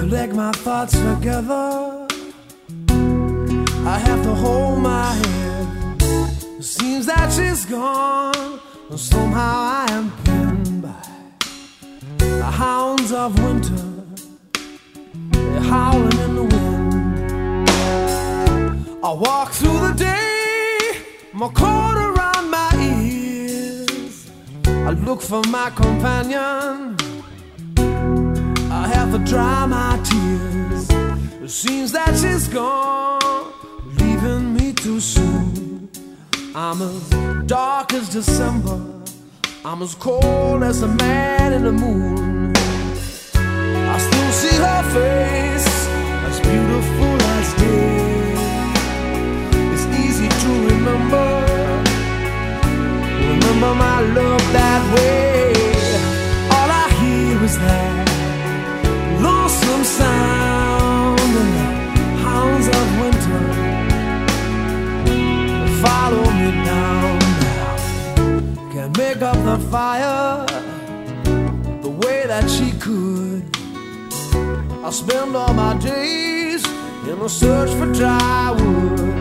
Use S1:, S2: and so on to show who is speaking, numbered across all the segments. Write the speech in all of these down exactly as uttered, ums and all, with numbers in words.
S1: collect my thoughts together. I have to hold my head. It seems that she's gone, and somehow I am pinned by the hounds of winter. They're howling in the wind. I walk through the day, my coat around my ears. I look for my companion. I have to dry my tears. It seems that she's gone, leaving me too soon. I'm as dark as December. I'm as cold as the man in the moon. I still see her face, as beautiful as day. It's easy to remember, remember my love that way. All I hear is that lonesome sound and the hounds of winter follow me down now. Can't make up the fire the way that she could. I spend all my days in a search for dry wood.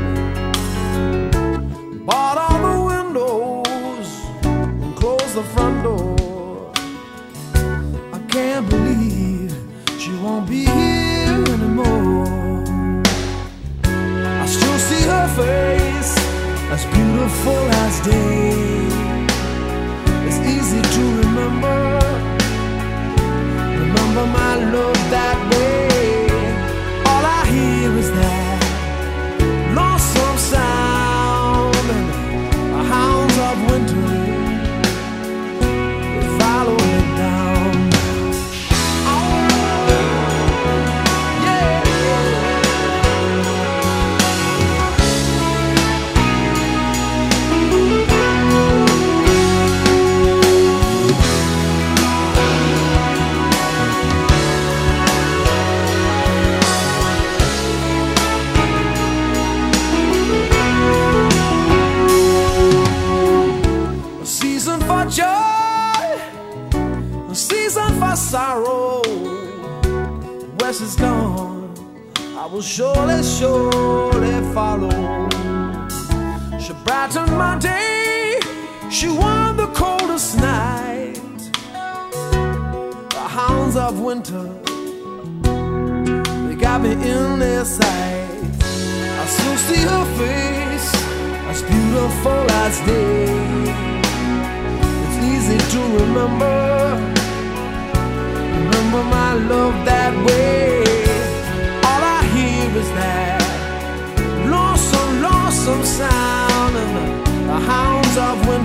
S1: Bought all the windows and closed the front door. I can't believe she won't be here anymore. I still see her face, as beautiful as day. It's easy to remember, remember my love that way. All I hear is that lonesome sound and the hounds of winter, they follow me down. Sorrow, West is gone. I will surely, surely follow. She brightened my day. She won the coldest night. The hounds of winter, they got me in their sight. I still see her face, as beautiful as day. It's easy to remember, remember my love that way. All I hear is that lonesome, lonesome sound and the, the hounds of winter.